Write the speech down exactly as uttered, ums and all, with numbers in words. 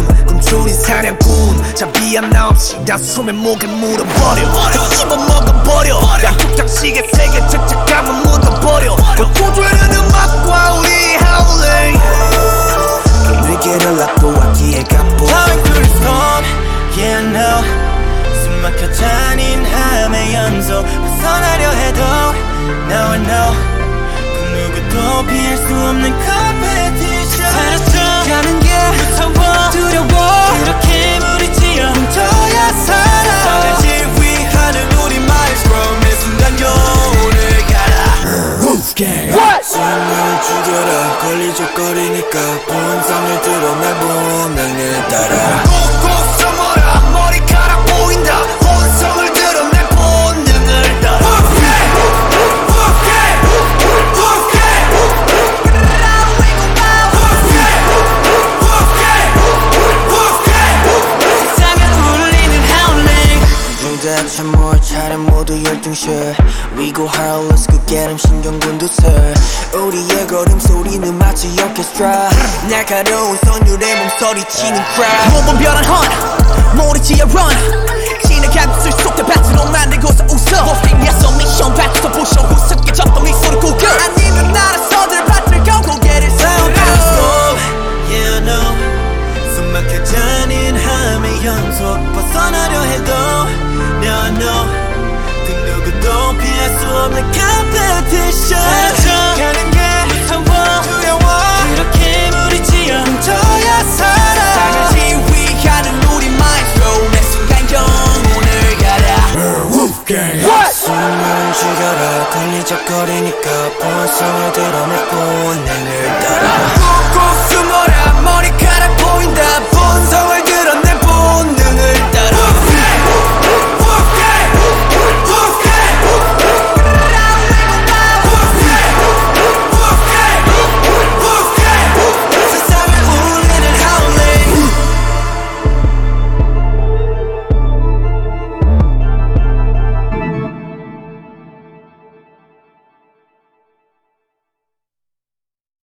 군 꿈꾸린 사냥꾼 자비 하나 없이 다 숨에 목에 물어버려 씹어 먹어버려 약국장식의 세계 착착함은 묻어버려 고조되는 음악과 우리 howling 물기를 놔도 아기의 갑부 Blowing through the storm, yeah I know 숨 막혀 잔인 함의 연속 벗어나려 해도 Now I know 그 누구도 피할 수 없는 competition 사라져 가는 게 무서워 두려워 이렇게 무리지어 뭉쳐야 살아 성을 지휘하는 우리 마일스트롬 매 순간 영혼을 갈아 Wolf Gang 숨을 죽여라 걸리적거리니까 본성을 드러내 본능을 따라 꼭꼭 숨어라 머리카락 보인다 본성을 드러내 본능을 따라 Wolf Gang Wolf Gang Wolf Gang Wolf Gang Wolf Gang 세상에 울리는 howling 중대체 뭘 차례 모두 열중실 We go hard let's go get 'em 신경군도 설 우리의 걸음소리는 마치 orchestra 날카로운 선율에 몸서리치는 crowd 몸은 변한 헌 모르지어 run 진흙한 술 속 대밭으로 만들고서 웃어 wolfing에서 미션 받고서 부셔 우습게졌던 미소를 구겨 아니면 나라서 들밭을 걸고 get it sound out Yeah I know 숨 막혀 잔인함의 연속 벗어나려 해도 Now I know 그 누구도 피할 수 없는 competition 가는 게